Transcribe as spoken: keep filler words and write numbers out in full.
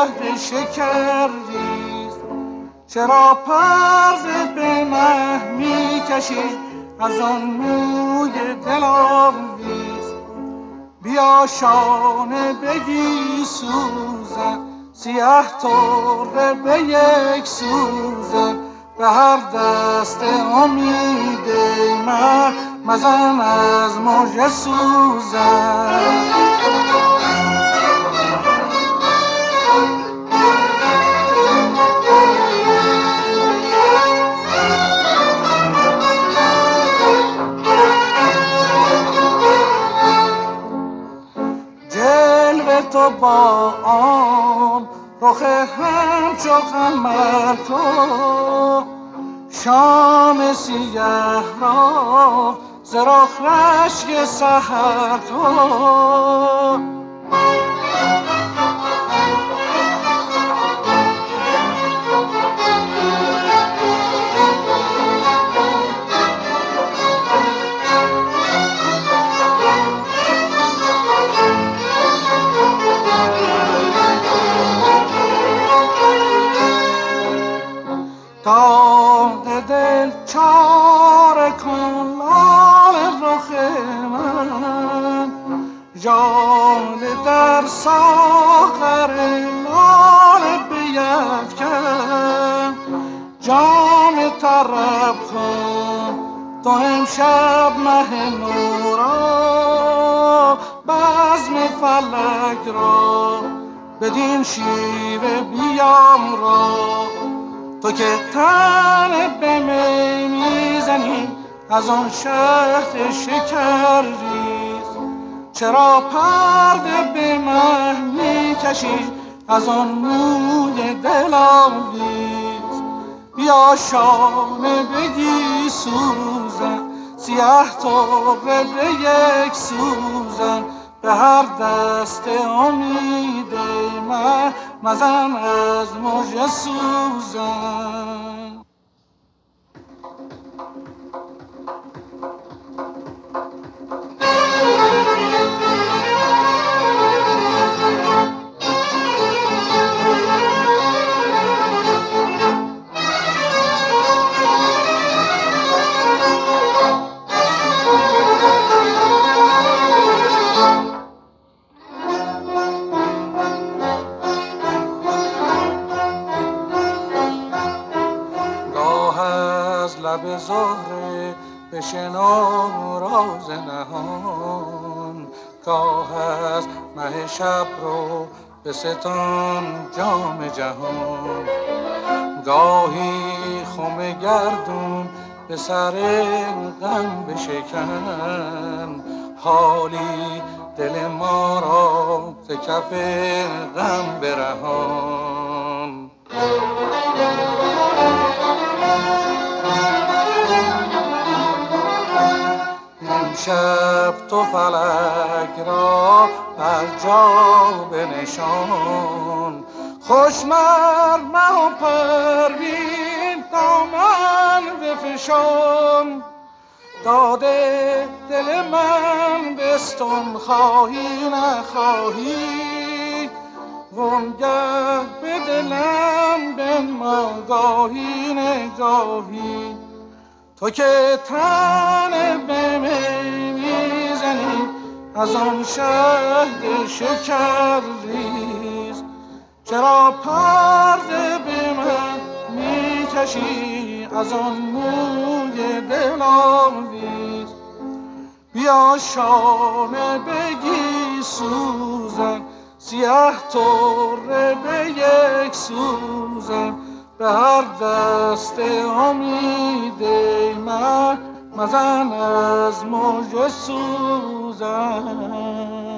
شهد شکر ریز. چرا پرده به مه می کشی از آن موی دلاویز؟ بیا شانه بگی سوزن، سیاه طره به یک سوزن، به هر دست امید من مزن از مژه سوزن. جلوه تو با آن رخ همچو قمر تو، شام سیاه را ز رخ رشک سحر تو. داغ دل چاره کن لال رخ من، ژاله در ساغر لال بیفکن. جام طرب کن تو امشب مه نو را، بزم فلک را بدین شیوه بیام را. تو که تن به می میزنی از آن شهد شکر ریز، چرا پرده به مه میکشی از آن موی دلاویز؟ بیا شانه بگی سوزن، سیاه طره به یک سوزن، به هر دست امید من مزن از مژه سوزن. لب زهره بشنو راز نهان، گاه از مه شب رو به ستان جام جهان. گاهی خم گردون به سر غم بشکن، حالی دل ما را ز کف غم برهان. امشب تو فلک را بر جا بنشان، خوش مر مه و پروین دامن بفشان. داده دل من بستان خواهی نخواهی، وانگه به دلم بنما گاهی نگاهی. تو که تن به می میزنی از آن شهد شکر ریز، چرا پرده به من میکشی از آن موی دلاویز؟ بیا شانه بگی سوزن، سیاه طره به یک سوزن، به هر دست امید من مزن از مژه سوزن.